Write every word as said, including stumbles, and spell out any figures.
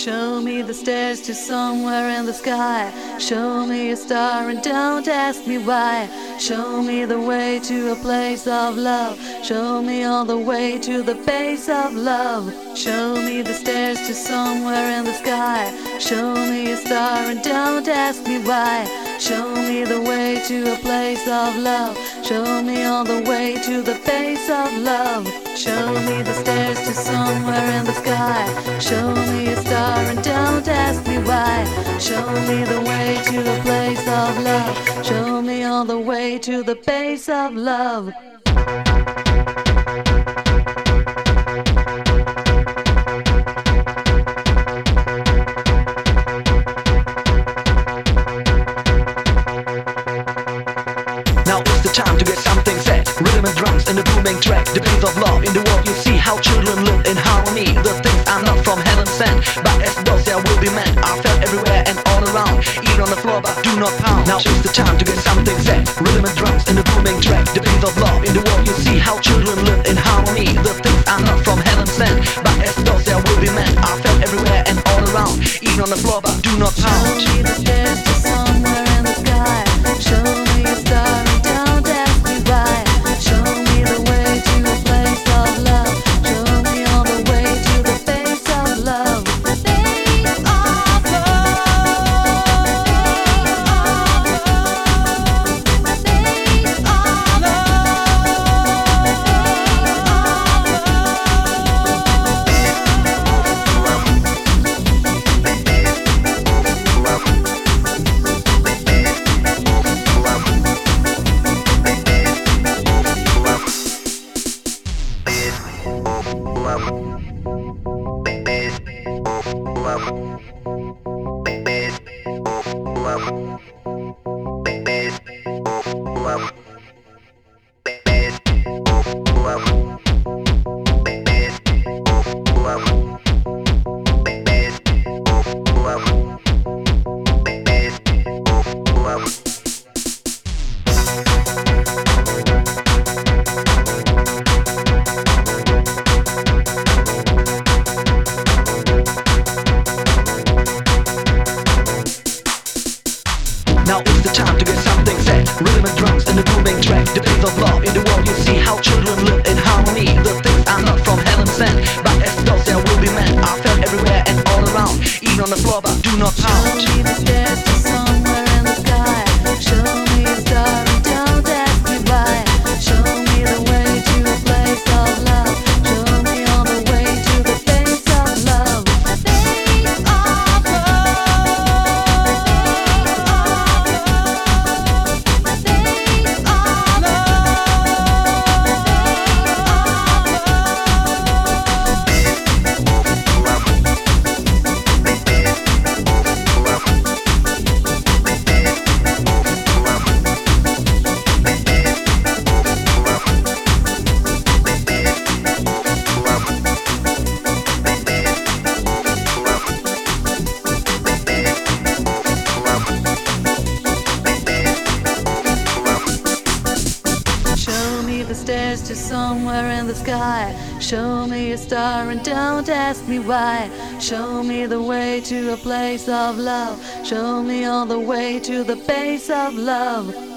Show me the stairs to somewhere in the sky. Show me a star and don't ask me why. Show me the way to a place of love. Show me all the way to the base of love. Show me the stairs to somewhere in the sky. Show me a star and don't ask me why. Show me the way to a place of love. Show me all the way to the base of love. Show me the stairs to somewhere in the sky. Show me a star and don't ask me why. Show me the way to a place of love. Show me all the way to the base of love. Now is the time to get something set. Rhythm and drums and the booming track. The peace of love in the world. You see how children live in harmony. The things are not from heaven sent, but as those there will be meant. Are felt everywhere and all around. Even on the floor, but do not pound. Now is the time to get something set. Rhythm and drums and the booming track. The peace of love in the world. You see how children live in harmony. The things are not from heaven sent, but as those there will be meant. Are felt everywhere and all around. Even on the floor, but do not pound. Show me the stairs to somewhere in the sky. Show me a star and don't ask me why. Show me the way to a place of love. Show me all the way to the base of love. Base of love. Base of love. Now is the time to get something set. Rhythm and drums and the booming track. The peace of love in the world. You see how children live in harmony. The things are not from heaven sent, but as those there will be meant. Are felt everywhere and all around. Even on the floor, but do not pound. Show me the stairs to somewhere in the sky. Show me a star and don't ask me why. Show me the way to a place of love. Show me all the way to the base of love. Base of love. Show me the stairs to somewhere in the sky. Show me a star and don't ask me why. Show me the way to a place of love. Show me all the way to the base of love.